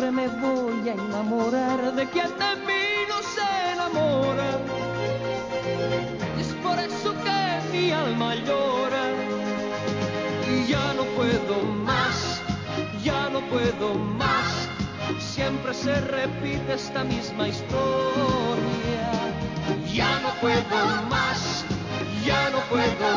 siempre me voy a enamorar de quien de mí no se enamora. Y es por eso que mi alma llora. Y ya no puedo más, ya no puedo más. Siempre se repite esta misma historia. Ya no puedo más, ya no puedo